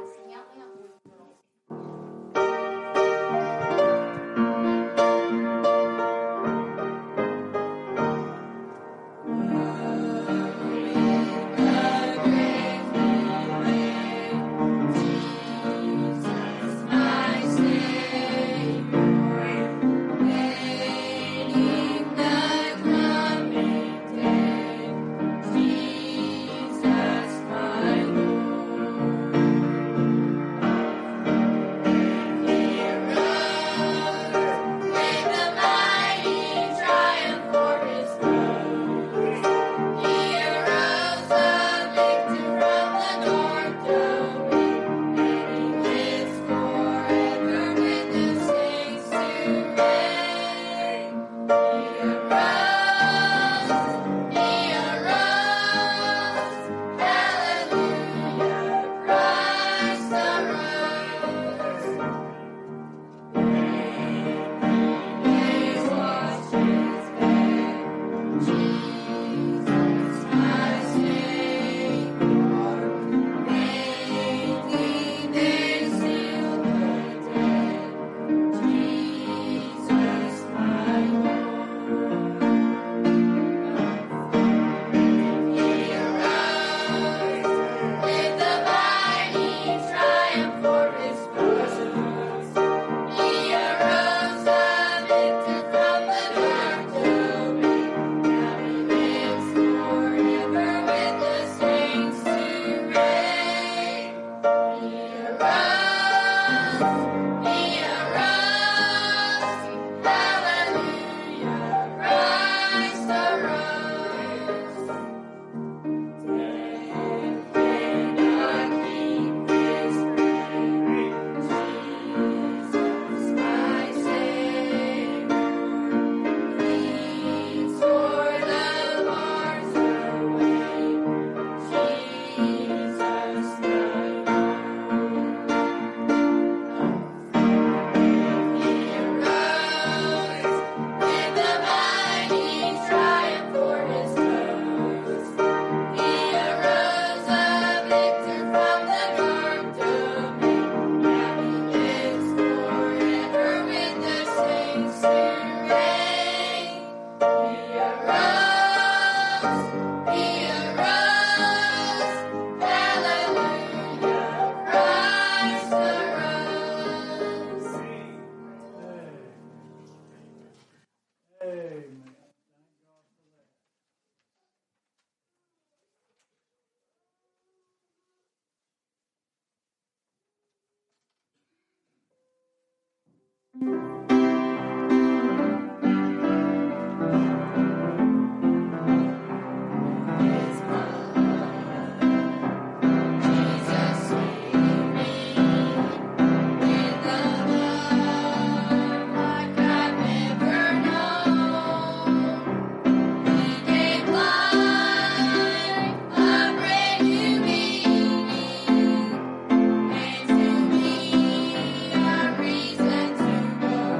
Reason to go.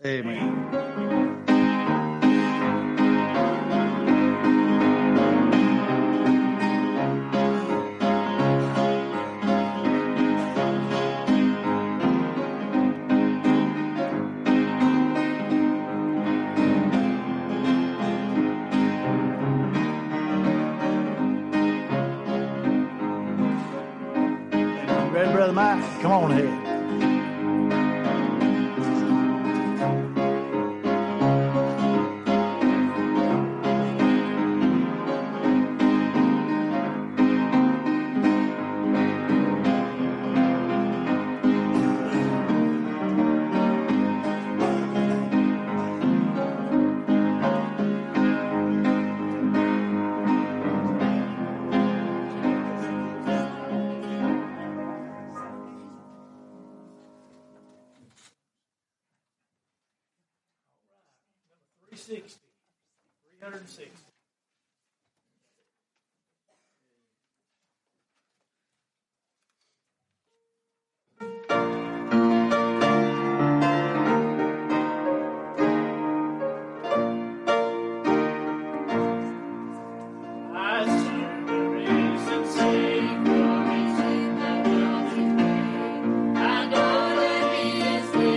Amen. Brother Mike, come on ahead.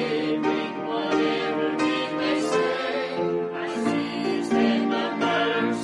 Whatever it may say, I see is that my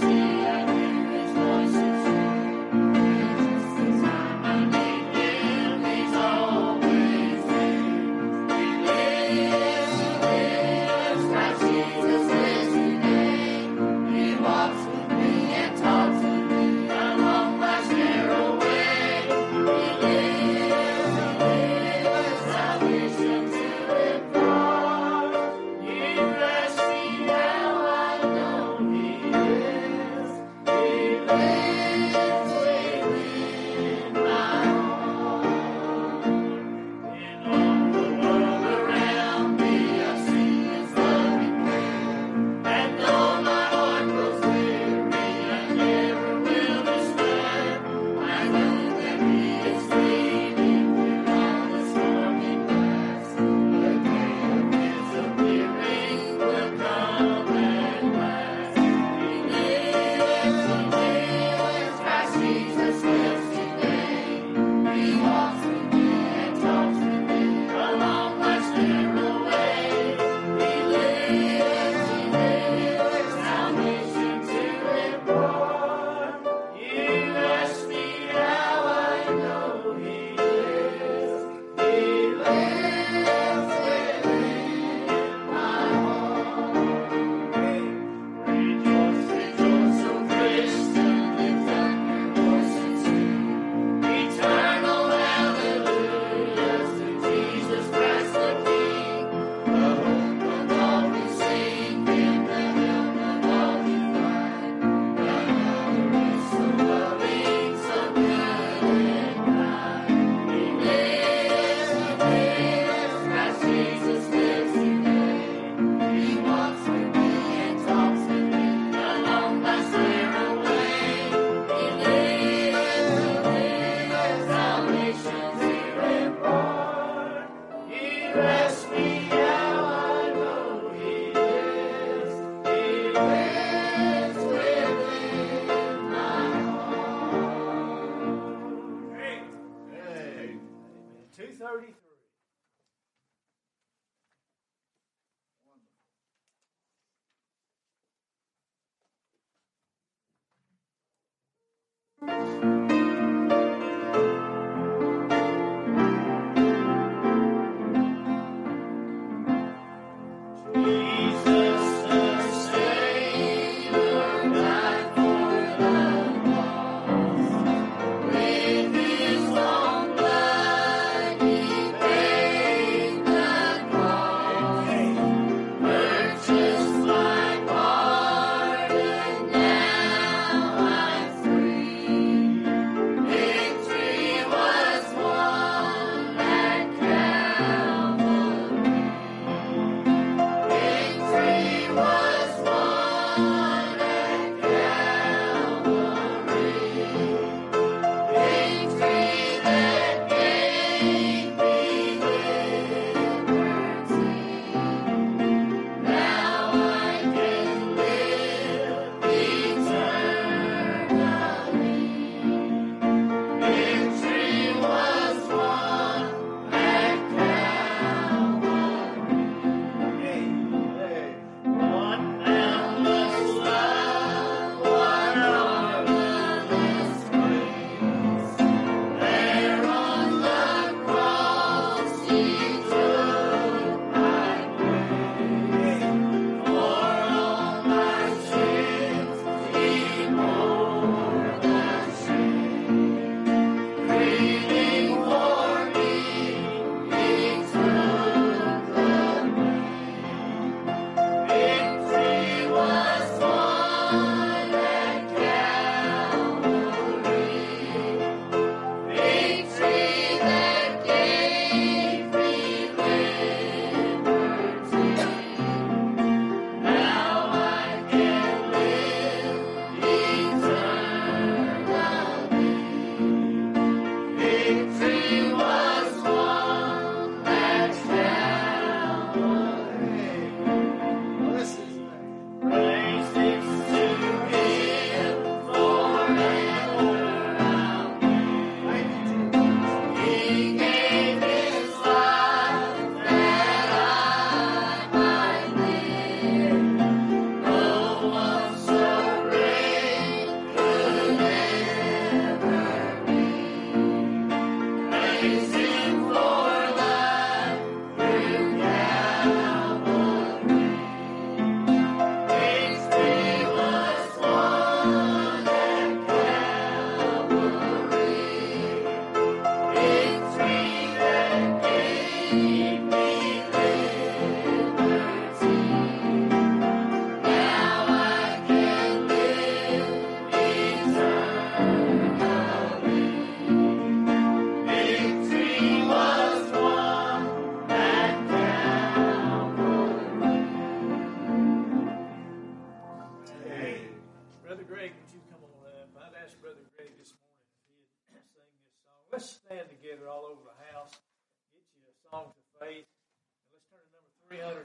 Greg, would you come on up? I'd asked Brother Greg this morning if he'd sing this song. Let's stand together all over the house. Get you a song to faith. And let's turn to number 330.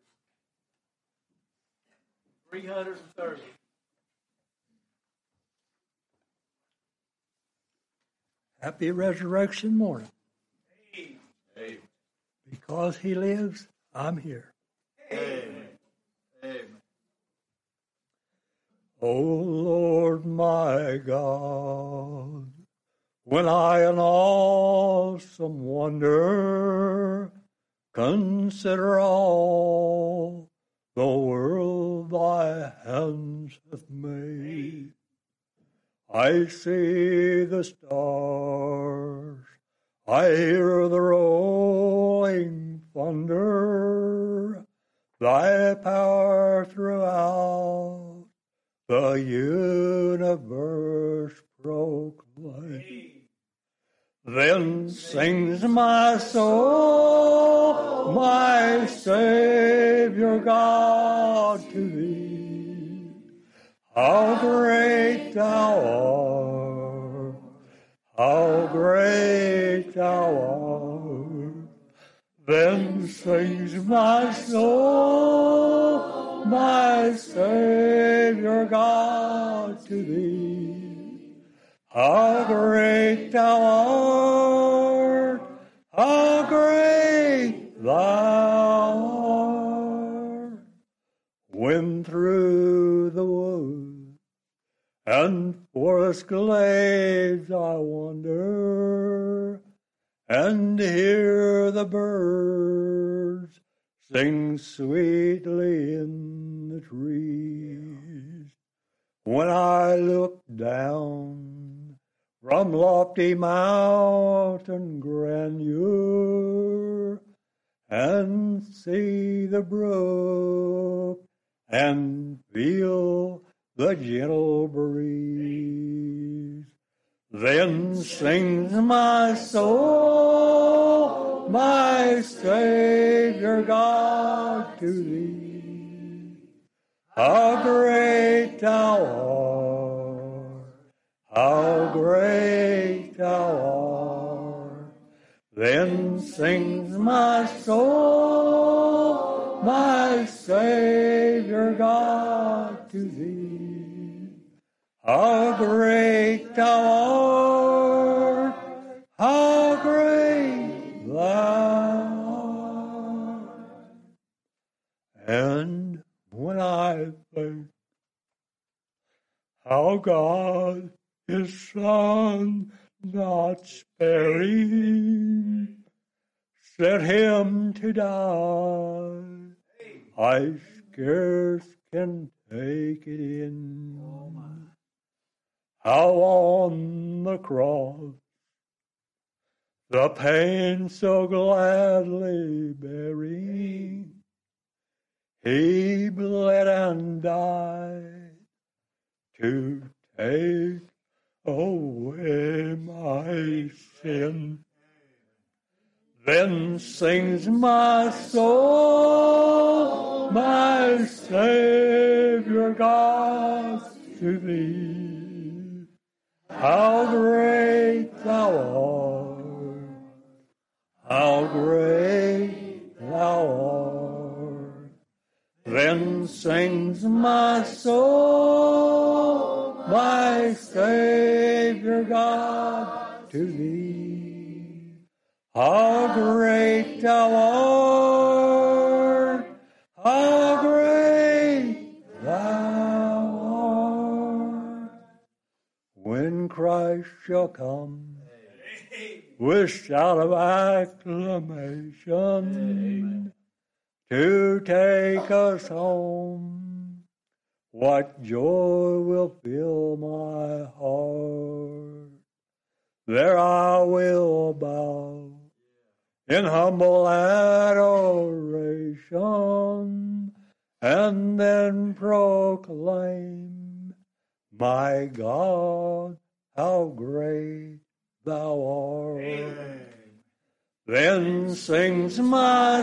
330. Happy resurrection morning. Amen. Because he lives, I'm here. Amen. Amen. O Lord my God, when I in awesome wonder consider all the world thy hands hath made, I see the stars, I hear the rolling thunder, thy power throughout the universe proclaim. Then sings my soul, my Savior God, to thee. How great thou art, how great thou art. Then sings my soul, my Savior God, to thee. How great thou art, how great thou art. When through the woods and forest glades I wander, and hear the birds sing sweetly in the trees. When I look down from lofty mountain grandeur and see the brook and feel the gentle breeze, then sings my soul, my Savior God, to thee. How great thou art, how great thou art. Then sings my soul, my Savior God, to thee. How great thou art, how great thou art. And when I think how God his Son not sparing set him to die, I scarce can take it in. How on the cross the pain so gladly bearing, he bled and died to take away my sin. Then sings my soul, my Savior God, to thee. How great thou art, how great thou art. Then sings my soul, my Savior God, to thee. How great thou art, how great thou art. When Christ shall come with shout of acclamation to take us home, what joy will fill my heart. There I will bow in humble adoration, and then proclaim, my God, how great thou art. Amen. Then sings my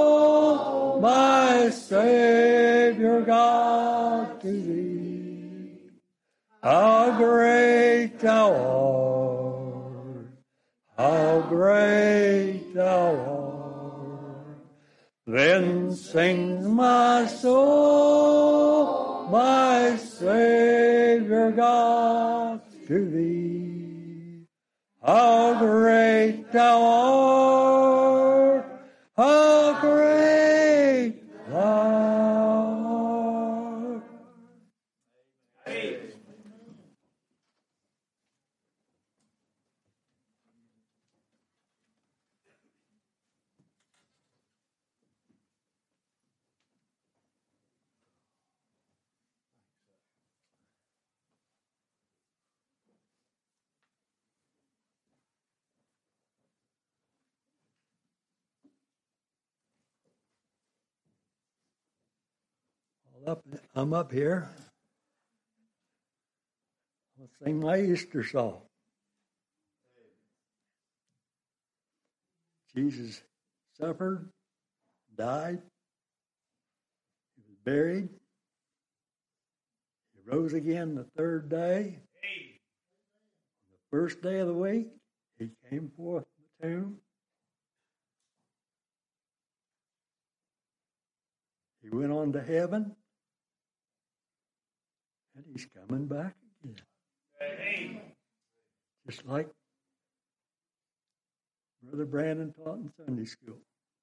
soul, my Savior God, to thee. how great thou art, how great thou art. Then sings my soul, my Savior God, to thee. How great thou art, how great thou art. I'm up here. I'll sing my Easter song. Jesus suffered, died, he was buried, he rose again the third day. The first day of the week, he came forth from the tomb. He went on to heaven, and he's coming back again. Just like Brother Brandon taught in Sunday school.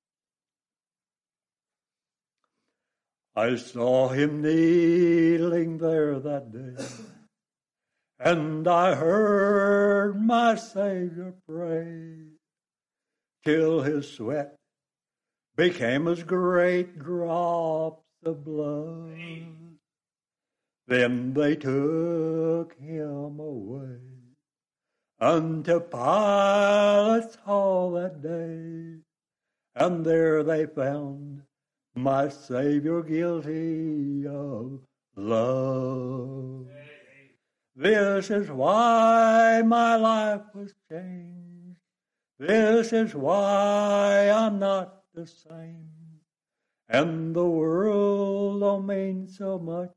I saw him kneeling there that day, and I heard my Savior pray, till his sweat became as great drops of blood. Then they took him away unto Pilate's hall that day, and there they found my Savior guilty of love. This is why my life was changed. This is why I'm not the same. And the world don't mean so much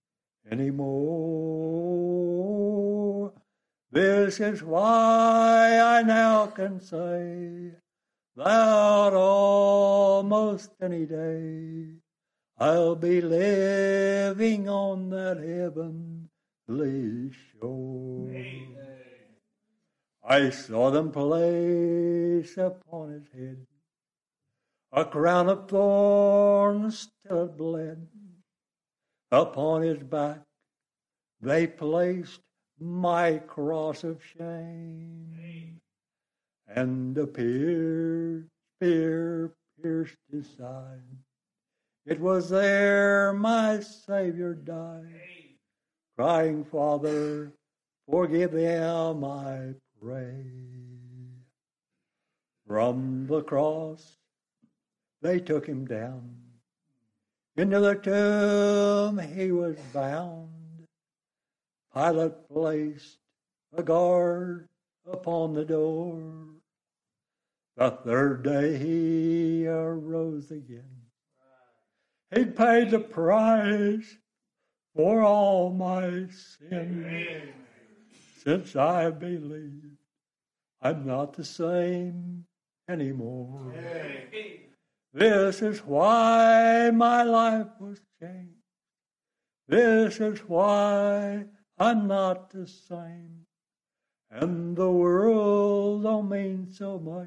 anymore. This is why I now can say that almost any day I'll be living on that heavenly shore. I saw them place upon his head a crown of thorns till it bled. Upon his back they placed my cross of shame, and a spear pierced his side. It was there my Savior died, crying, Father, forgive them, I pray. From the cross they took him down. Into the tomb he was bound. Pilate placed a guard upon the door. The third day he arose again. He paid the price for all my sin. Since I believe I'm not the same anymore. This is why my life was changed. This is why I'm not the same. And the world don't mean so much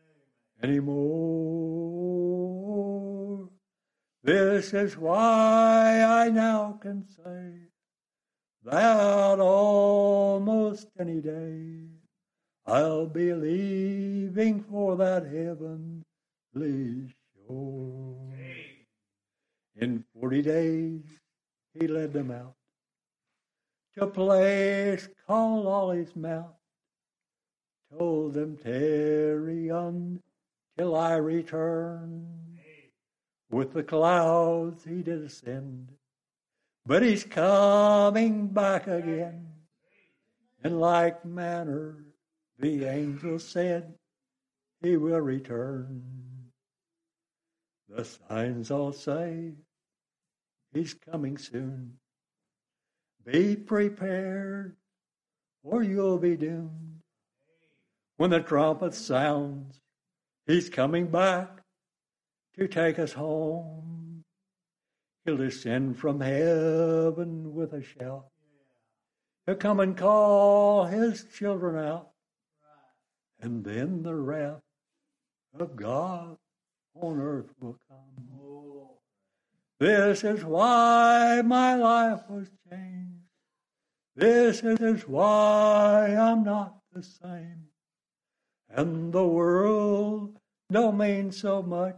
anymore. This is why I now can say that almost any day I'll be leaving for that heavenly shore. In 40 days he led them out to a place called Olives Mount, told them, tarry until I return. With the clouds he did ascend, but he's coming back again. In like manner the angel said he will return. The signs all say he's coming soon. Be prepared, or you'll be doomed. When the trumpet sounds, he's coming back to take us home. He'll descend from heaven with a shout. He'll come and call his children out. And then the wrath of God on earth will come. This is why my life was changed. This is why I'm not the same. And the world don't mean so much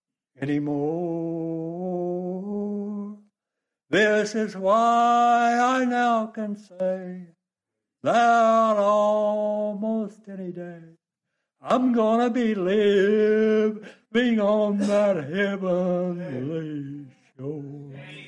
anymore. This is why I now can say that almost any day I'm gonna be living on that heavenly shore.